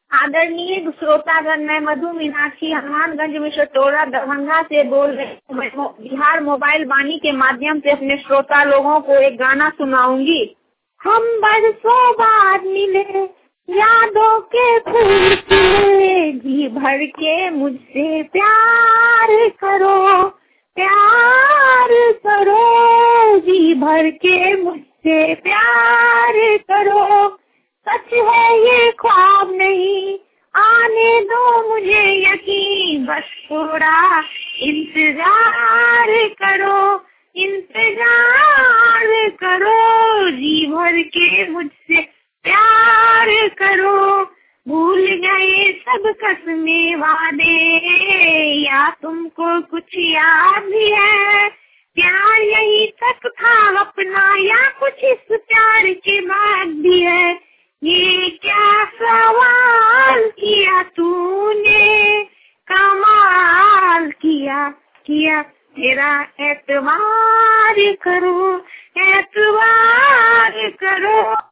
आदरणीय श्रोतागण, मैं मधु मीनाक्षी हनुमानगंज में शटोरा दरभंगा से बोल रही हूँ। मैं बिहार मोबाइल वाणी के माध्यम से अपने श्रोता लोगों को एक गाना सुनाऊंगी। हम बरसों बाद मिले, यादों के फूल खिले, जी भर के मुझसे प्यार करो, प्यार करो, जी भर के मुझसे प्यार करो। सच है ये ख्वाब नहीं, आने दो मुझे यकीन, बस थोड़ा इंतजार करो, इंतजार करो, जी भर के मुझसे प्यार करो। भूल गए सब कसमें वादे, या तुमको कुछ याद भी है? प्यार यही तक था अपना, या कुछ इस प्यार के बाद भी है? ये क्या सवाल किया तूने, कमाल किया किया, मेरा एतबार करो, एतबार करो।